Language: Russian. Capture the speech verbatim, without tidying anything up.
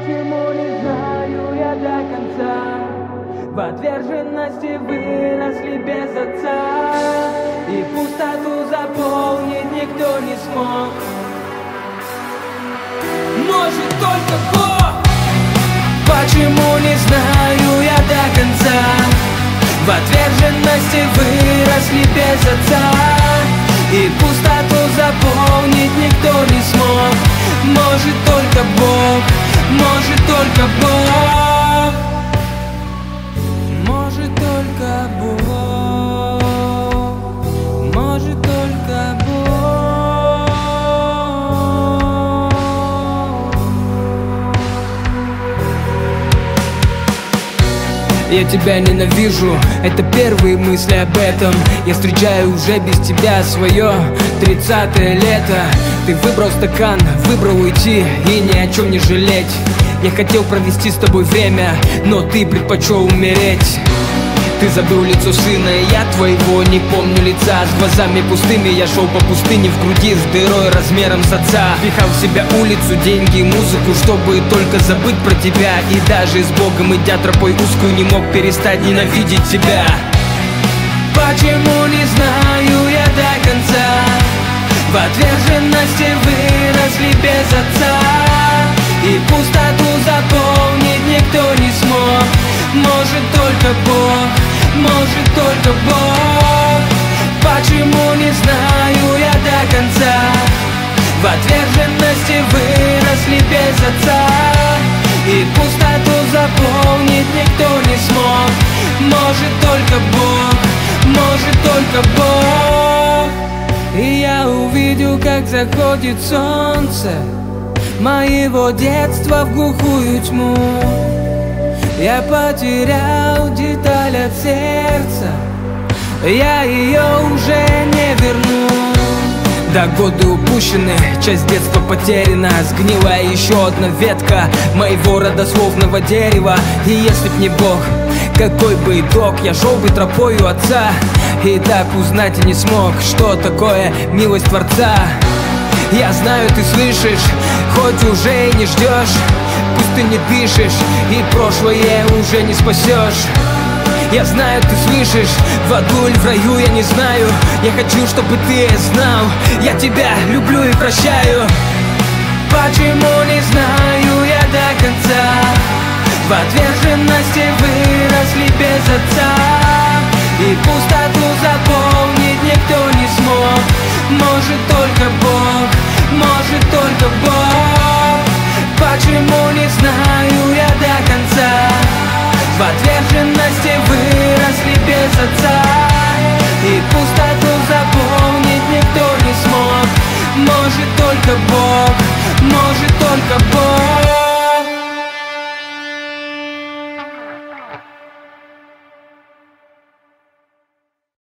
Почему не знаю я до конца? В отверженности выросли без отца, и пустоту заполнить никто не смог. Может только Бог. Почему не знаю я до конца? В отверженности выросли без отца, и пустоту заполнить никто не смог. Может только Бог, может только Бог, может только Бог, может только Бог. Я тебя ненавижу, это первые мысли об этом. Я встречаю уже без тебя свое тридцатое лето. Ты выбрал стакан, выбрал уйти и ни о чем не жалеть. Я хотел провести с тобой время, но ты предпочел умереть. Ты забыл лицо сына, я твоего не помню лица. С глазами пустыми я шел по пустыне, в груди с дырой размером с отца. Пихал в себя улицу, деньги и музыку, чтобы только забыть про тебя. И даже с Богом, идя тропой узкую, не мог перестать ненавидеть тебя. Почему не знаю я до конца? В отверженности выросли без отца, и пустоту заполнить никто не смог. Может только Бог, может только Бог. Почему не знаю я до конца? В отверженности выросли без отца, и пустоту заполнить никто не смог. Может только Бог, может только Бог. И я увидел, как заходит солнце моего детства в глухую тьму. Я потерял деталь от сердца, я ее уже не верну. Да, годы упущены, часть детства потеряна, сгнила еще одна ветка моего родословного дерева. И если б не Бог, какой бы итог? Я шел бы тропою отца, и так узнать и не смог, что такое милость Творца. Я знаю, ты слышишь, хоть уже и не ждешь, пусть ты не дышишь, и прошлое уже не спасешь. Я знаю, ты слышишь, в аду или в раю, я не знаю. Я хочу, чтобы ты знал, я тебя люблю и прощаю. Почему не знаю я до конца? В отверженности выросли без отца, и пустоту заполнить никто не смог. Может только Бог, может только Бог. Почему не знаю я до конца? В отверженности выросли без отца, и пустоту заполнить никто не смог. Может только Бог, может только Бог.